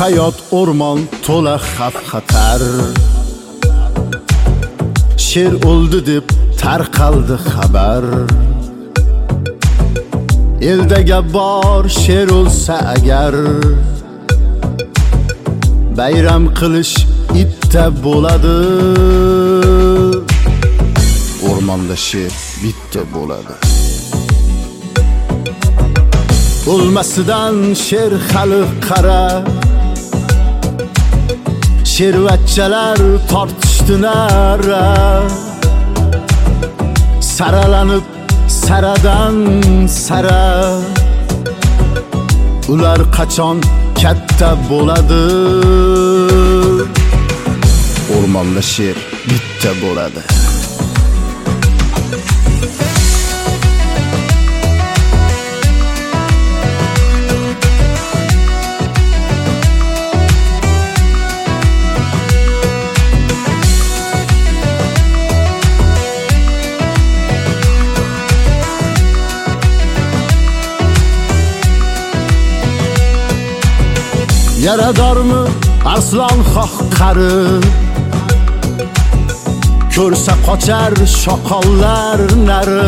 hayot o'rmon to'la xavf xatar. Sher o'ldi deb tarqaldi xabar. Eldaga bor sher o'lsa agar, bayram qilish itda bo'ladi. O'rmonda sher bitta bo'ladi. O'lmasidan sher hali qara. Shervatchalar tortishdi nara. Saralanib saradan sara. Ular qachon katta bo'ladi? O'rmonda sher bitta bo'ladi. Yaradormi arslon xoh qari, ko'rsa qochar shoqollar nari.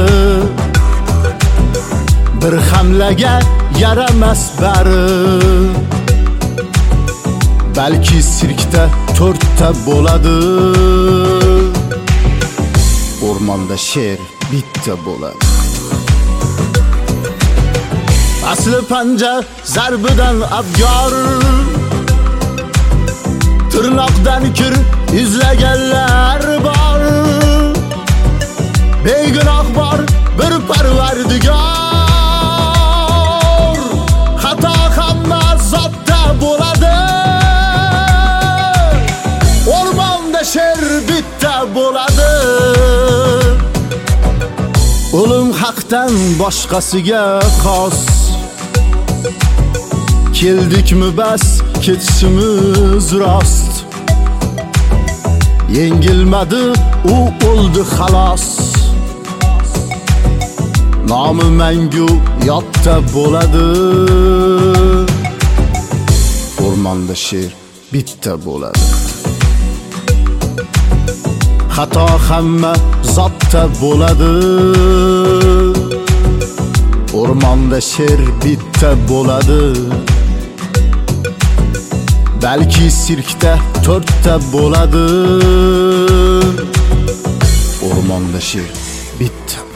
Bir hamlaga yaramas bari, balki sirkda to'rtta bo'ladi. O'rmonda sher bitta bo'ladi. Asli panja zarbidan abgor, tirnoqdan kir izlaganlar bor. Begunoh bor bir Parvardigor, xato hamma zotda bo'ladi. O'rmonda sher bitta bo'ladi. O'lim haqdan boshqasiga xos, keldikmi bas ketishimiz rost. Yengilmadi u o'ldi xalos. Nomi mangu yodda bo'ladi. O'rmonda sher bitta bo'ladi. Xato hamma zotda bo'ladi. O'rmonda sher bitta bo'ladi. Balki sirkda to'rtta bo'ladi. O'rmonda sher bitta.